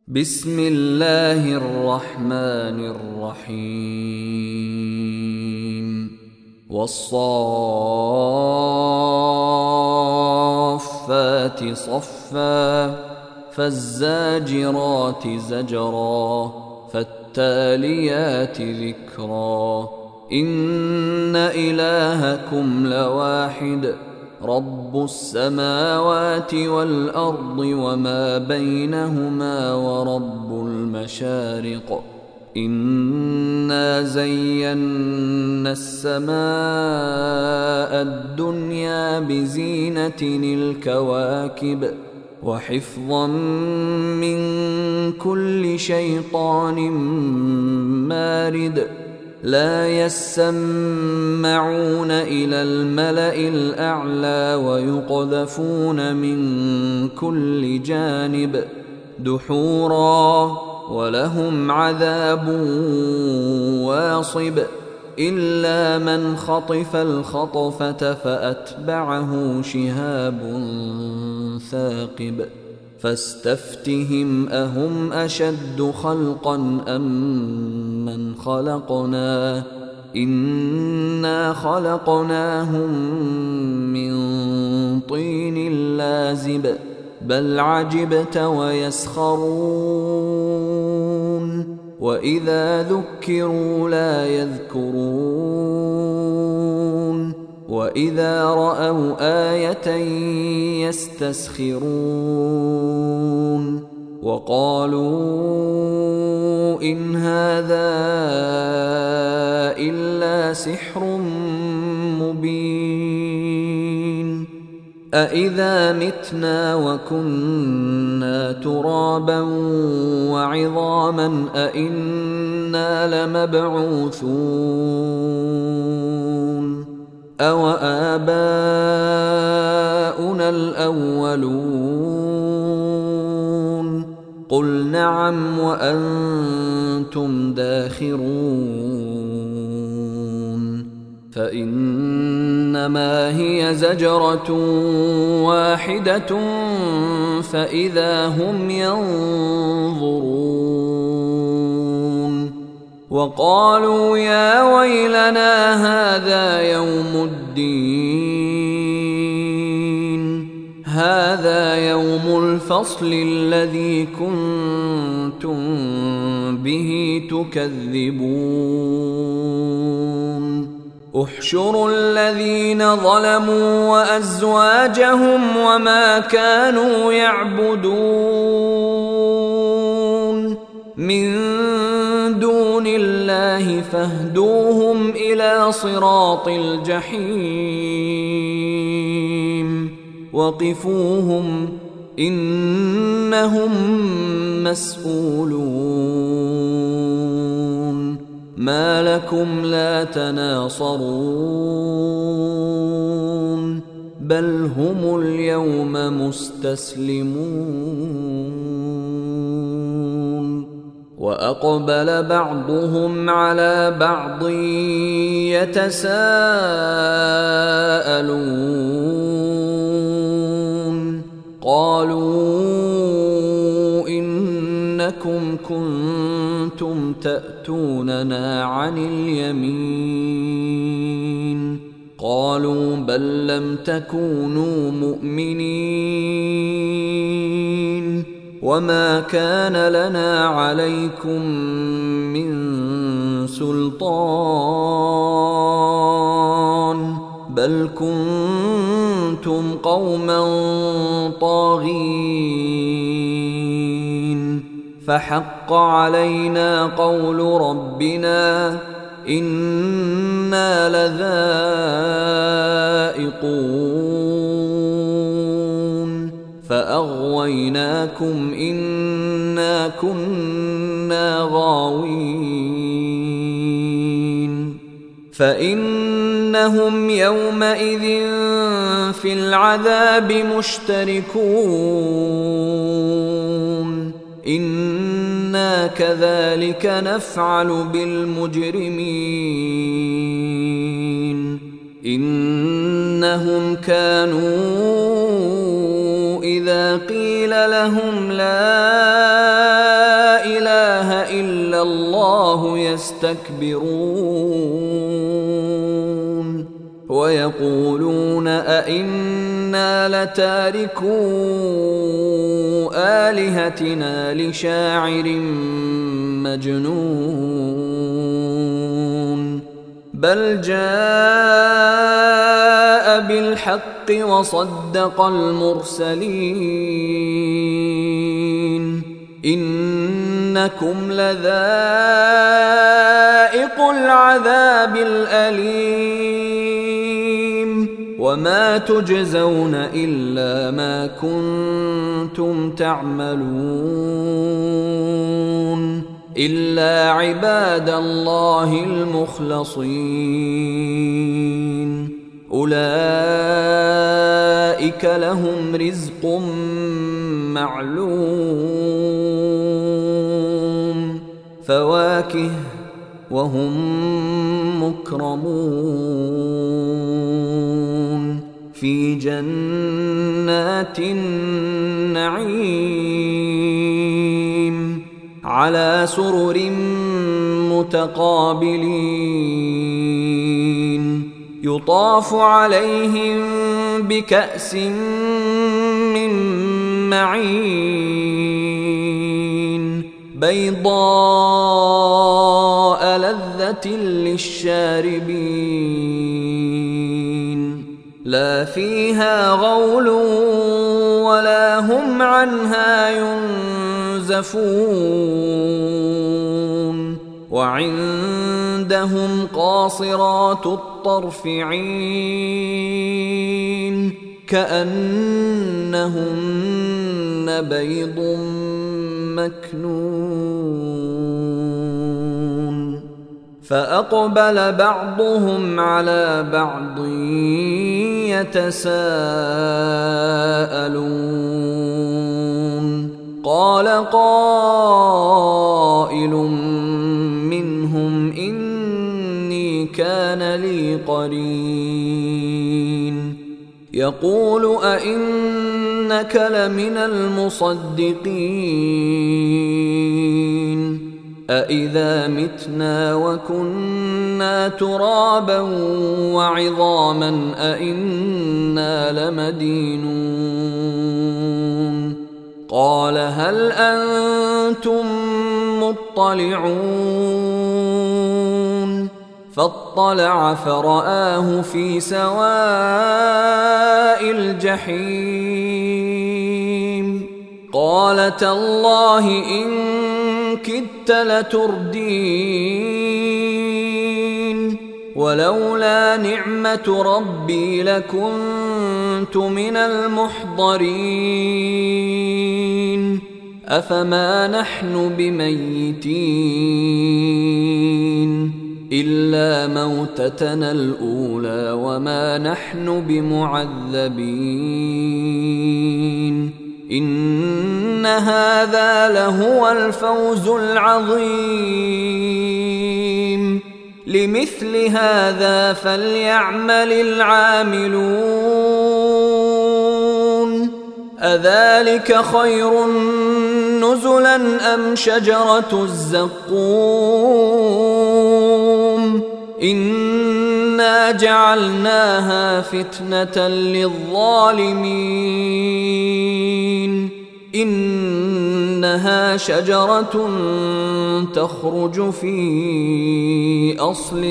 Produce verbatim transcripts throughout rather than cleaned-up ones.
بسم الله الرحمن الرحيم والصافات صفا فالزاجرات زجرا فالتاليات ذكرا إن إلهكم لواحد رب السماوات والأرض وما بينهما ورب المشارق إنا زينا السماء الدنيا بزينة الكواكب وحفظا من كل شيطان مارد لا يسمعون إلى الملأ الأعلى ويقذفون من كل جانب دحورا ولهم عذاب واصب إلا من خطف الخطفة فأتبعه شهاب ثاقب فاستفتهم أهم أشد خلقا أم من خلقنا إنا خلقناهم من طين لازب بل عجبت ويسخرون وإذا ذكروا لا يذكرون وإذا رأوا آية يستسخرون وقالوا إن هذا إلا سحر مبين أإذا متنا وكنا ترابا وعظاما أإنا لمبعوثون أو آباؤنا الأولون قل نعم وأنتم داخرون فإنما هي زجرة واحدة فإذا هم ينظرون وقالوا يا ويلنا هذا يوم الدين هذا يوم الفصل الذي كنتم به تكذبون احشروا الذين ظلموا وأزواجهم وما كانوا يعبدون من دون الله فاهدوهم إلى صراط الجحيم وقفوهم إنهم مسؤولون ما لكم لا تناصرون بل هم اليوم مستسلمون وأقبل بعضهم على بعض يتساءلون قالوا إنكم كنتم تأتوننا عن اليمين قالوا بل لم تكونوا مؤمنين وما كان لنا عليكم من سلطان بل كنتم قوما طاغين فحق علينا قول ربنا إنا لذائقون فأغويناكم إنا كنا غاوين فإنهم يومئذ في العذاب مشتركون إنا كذلك نفعل بالمجرمين إنهم كانوا إذا قيل لهم لا إلا الله يستكبرون ويقولون أئنا لتاركو آلهتنا لشاعر مجنون بل جاء بالحق وصدق المرسلين إنكم لذائق العذاب الأليم وما تجزون إلا ما كنتم تعملون إلا عباد الله المخلصين أولئك لهم رزق معلوم فواكه وهم مكرمون في جنات النعيم على سرر متقابلين يطاف عليهم بكأس من معين بيضاء لذة للشاربين لا فيها غول ولا هم عنها ينزفون وعندهم قاصرات الطرف عين كأنهن بيض مكنون فأقبل بعضهم على بعض يتساءلون قال قائل منهم إني كان لي قرين يقول أئنك لمن المصدقين أإذا متنا وكنا ترابا وعظاما أئنا لمدينون قال هل أنتم مطلعون فاطلع فرآه في سواء الجحيم قال تالله إن كدت لتردين ولولا نعمة ربي لكنت من المحضرين أفما نحن بميتين إلا موتتنا الأولى وما نحن بمعذبين إن هذا لهو الفوز العظيم لمثل هذا فليعمل العاملون أذلك خير نزلا أم شجرة الزقوم إنا جعلناها فتنة للظالمين إنها شجرة تخرج في أصل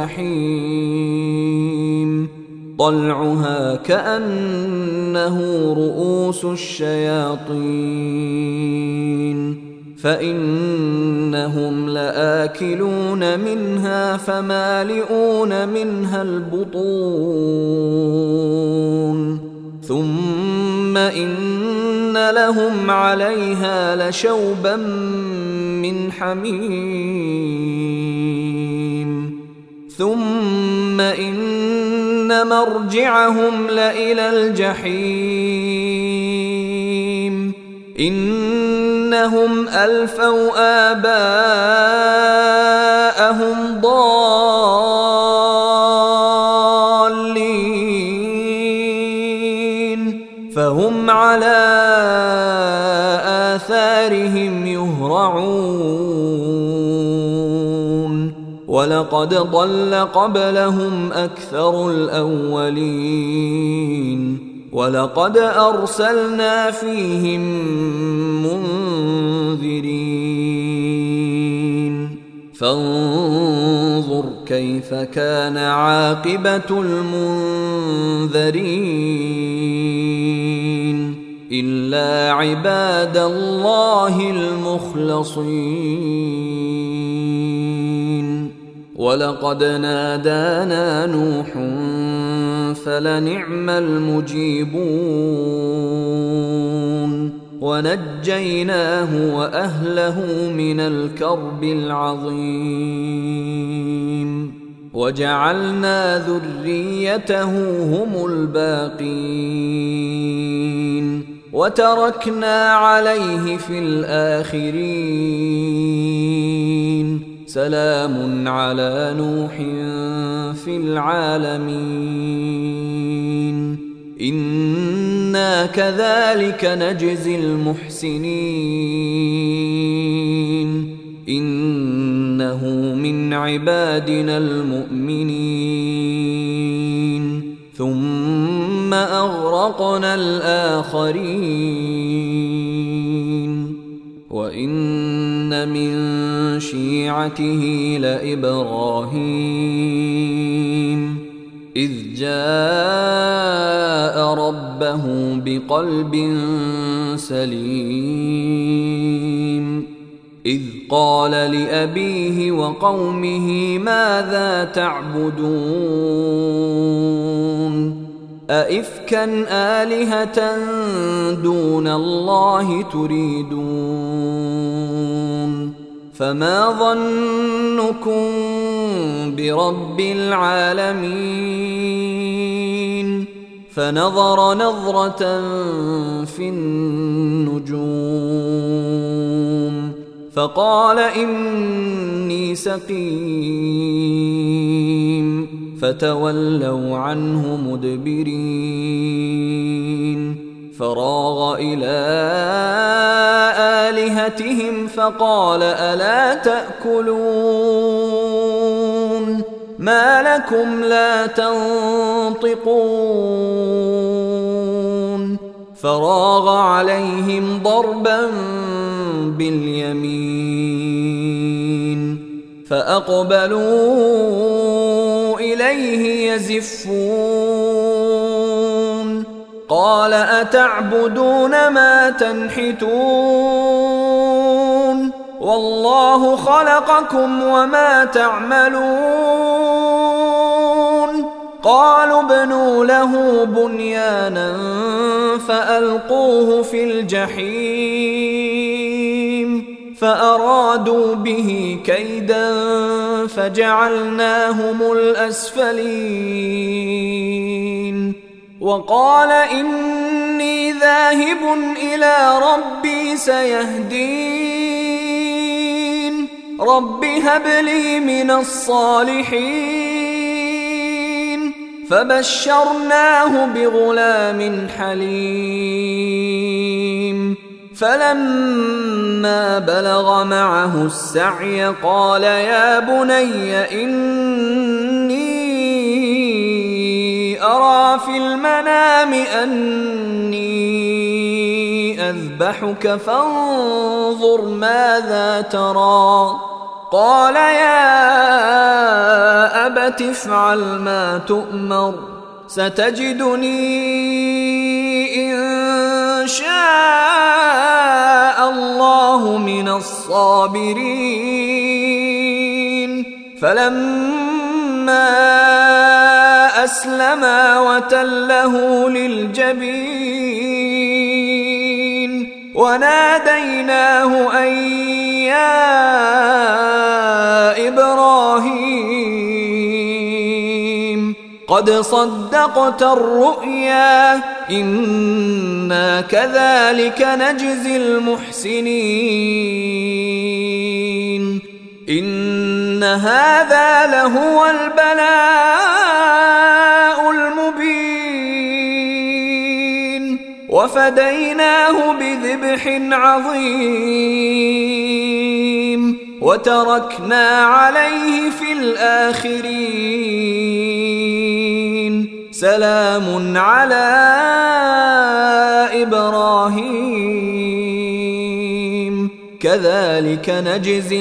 الجحيم طلعها كأنه رؤوس الشياطين فإنهم لآكلون منها فمالئون منها البطون ثم إن لهم عليها لشوبا من حميم ثم إن مرجعهم لإلى الجحيم إنهم ألفوا آباءهم ضالين فهم على آثارهم يهرعون ولقد ضل قبلهم أكثر الأولين ولقد أرسلنا فيهم منذرين فانظر كيف كان عاقبة المنذرين إلا عباد الله المخلصين ولقد نادانا نوح فلنعم المجيبون ونجيناه وأهله من الكرب العظيم وجعلنا ذريته هم الباقين وتركنا عليه في الآخرين سلام على نوح في العالمين إنا كذلك نجزي المحسنين إنه من عبادنا المؤمنين ثم أغرقنا الآخرين وإن من شيعته لإبراهيم إذ جاء ربه بقلب سليم إذ قال لأبيه وقومه ماذا تعبدون أئفكا آلهة دون الله تريدون فما ظنكم برب العالمين فنظر نظرة في النجوم فقال إني سقيم فتولوا عنه مدبرين فراغ إلى آلهتهم فقال ألا تأكلون ما لكم لا تنطقون فراغ عليهم ضربا باليمين فأقبلوا إليه يزفون قال أتعبدون ما تنحتون والله خلقكم وما تعملون قالوا ابنوا له بنيانا فألقوه في الجحيم فأرادوا به كيدا فجعلناهم الأسفلين وقال إني ذاهب إلى ربي سيهدين رب هب لي من الصالحين فبشرناه بغلام حليم فلما بلغ معه السعي قال يا بني إني أرى في المنام أني أذبحك فانظر ماذا ترى قال يا أبت افعل ما تؤمر ستجدني إن شاء الله من الصابرين فلما أسلما وتله للجبين وناديناه أن يا إبراهيم قد صدقت الرؤيا إنا كذلك نجزي المحسنين إن هذا لهو البلاء المبين وفديناه بذبح عظيم وتركنا عليه في الآخرين سلام على إبراهيم كذلك نجزي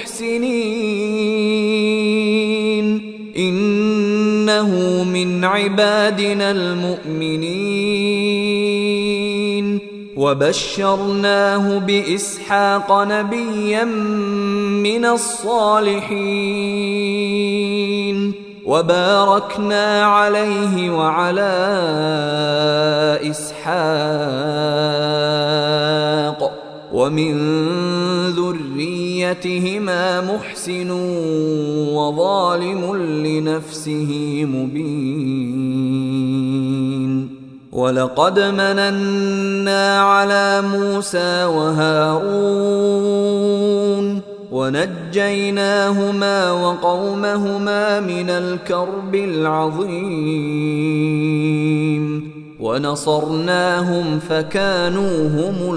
المحسنين إنه من عبادنا المؤمنين وبشرناه بإسحاق نبيا من الصالحين وباركنا عليه وعلى إسحاق ومن ذريتهما محسن وظالم لنفسه مبين ولقد مننا على موسى وهارون ونجيناهما وقومهما من الكرب العظيم ونصرناهم فكانوا هم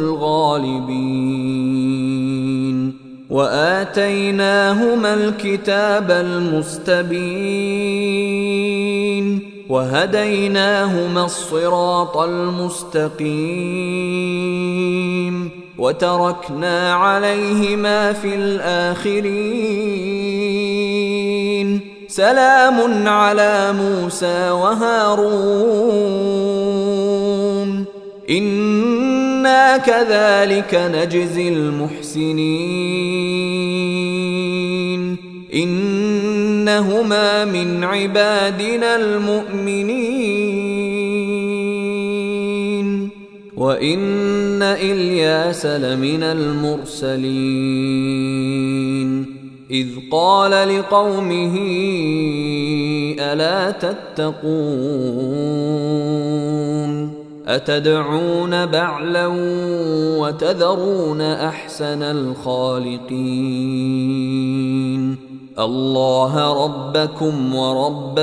الغالبين وآتيناهما الكتاب المستبين وهديناهما الصراط المستقيم وتركنا عليهما في الآخرين سلام على موسى وهارون إنا كذلك نجزي المحسنين إنهما من عبادنا المؤمنين وإن إلياس لمن المرسلين إذ قال لقومه ألا تتقون أتدعون بعلا وتذرون أحسن الخالقين الله ربكم ورب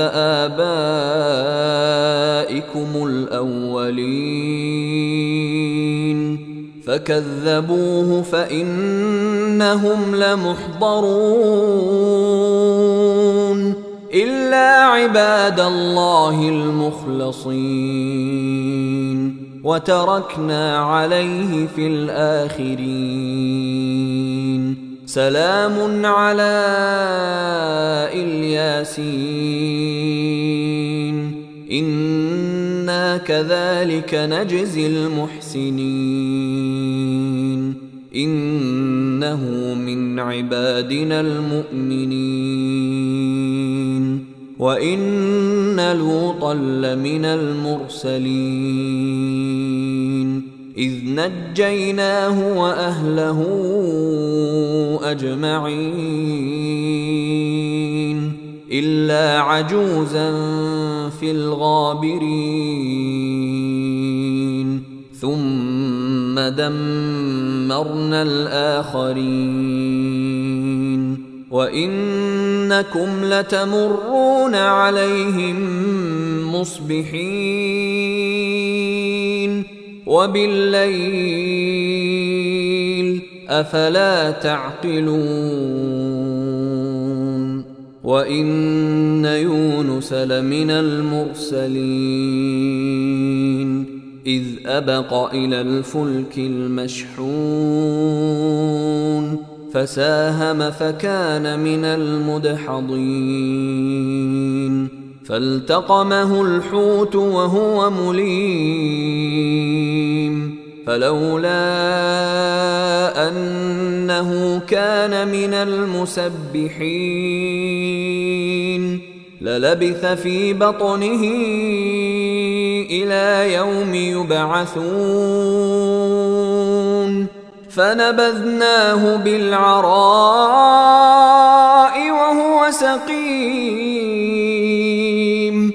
آبائكم الأولين فكذبوه فإنهم لمحضرون إلا عباد الله المخلصين وتركنا عليه في الآخرين سلام على الياسين إنا كذلك نجزي المحسنين إنه من عبادنا المؤمنين وإن لوطا لمن المرسلين إذ نجيناه وأهله أجمعين إلا عجوزا في الغابرين ثم دمرنا الآخرين وإنكم لتمرون عليهم مصبحين وبالليل أفلا تعقلون وإن يونس لمن المرسلين إذ أبق إلى الفلك المشحون فساهم فكان من المدحضين فالتقمه الحوت وهو مليم فلولا أنه كان من المسبحين للبث في بطنه إلى يوم يبعثون فنبذناه بالعراء وهو سقيم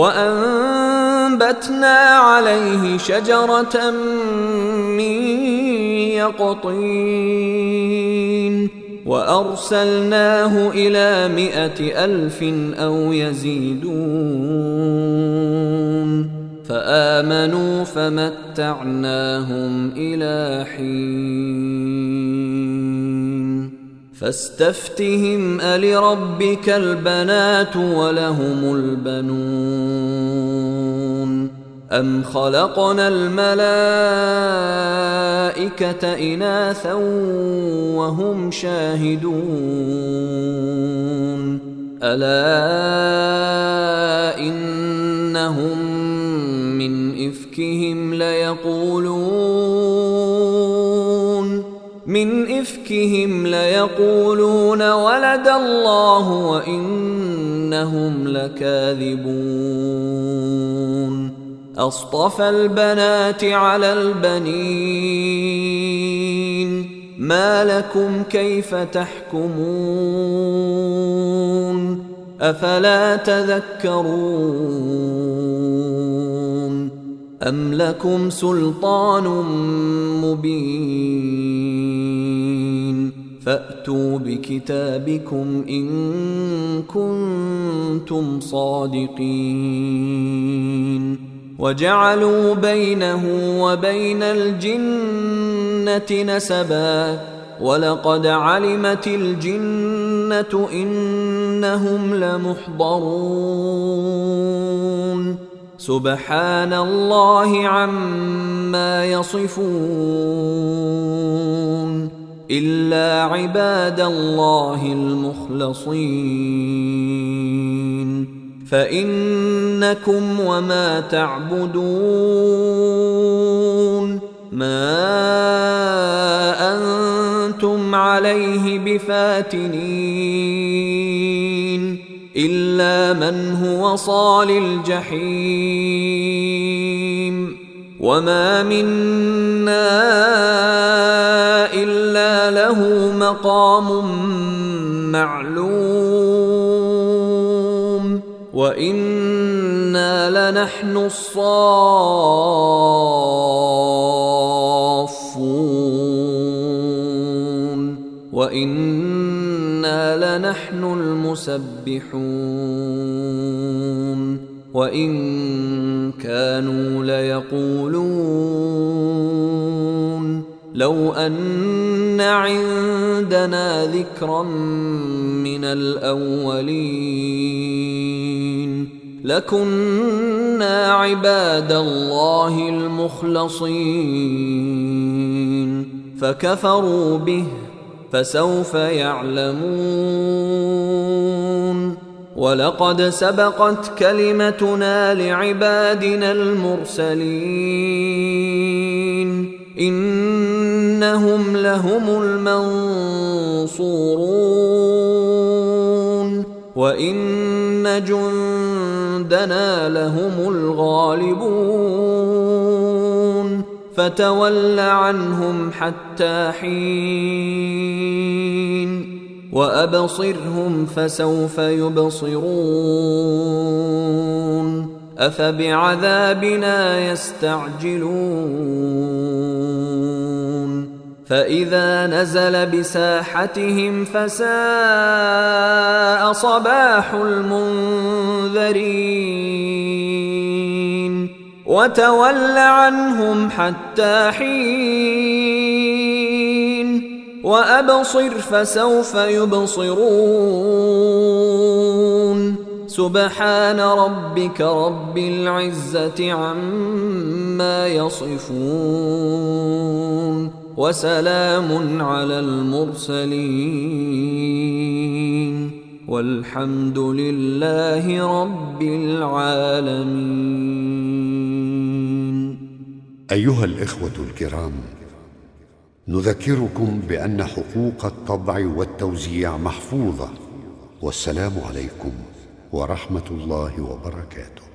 وأنبتنا عليه شجرة من يقطين وأرسلناه إلى مائة ألف أو يزيدون فآمنوا فمتعناهم إلى حين فاستفتهم ألربك البنات ولهم البنون أم خلقنا الملائكة إناثا وهم شاهدون ألا إنهم من إفكهم ليقولون من إفكهم ليقولون ولد الله وإنهم لكاذبون أصطفى البنات على البنين ما لكم كيف تحكمون أفلا تذكرون أم لكم سلطان مبين فأتوا بكتابكم إن كنتم صادقين وجعلوا بينه وبين الجنة نسبا ولقد علمت الجنة إنهم لمحضرون سبحان الله عما يصفون إلا عباد الله المخلصين فإنكم وما تعبدون ما أنتم عليه بفاتنين إلا من هو صال الجحيم وما منا إلا له مقام معلوم وإنا لنحن الصافون وإنا لنحن المسبحون وإن كانوا ليقولون لو أن عندنا ذكرا من الأولين لكنا عباد الله المخلصين فكفروا به فسوف يعلمون ولقد سبقت كلمتنا لعبادنا المرسلين إنهم لهم المنصورون وإن جندنا لهم الغالبون فتول عنهم حتى حين وأبصرهم فسوف يبصرون أفبعذابنا يستعجلون فإذا نزل بساحتهم فساء صباح المنذرين وتول عنهم حتى حين وأبصر فسوف يبصرون سبحان ربك رب العزة عما يصفون وسلام على المرسلين والحمد لله رب العالمين. أيها الإخوة الكرام، نذكركم بأن حقوق الطبع والتوزيع محفوظة، والسلام عليكم ورحمة الله وبركاته.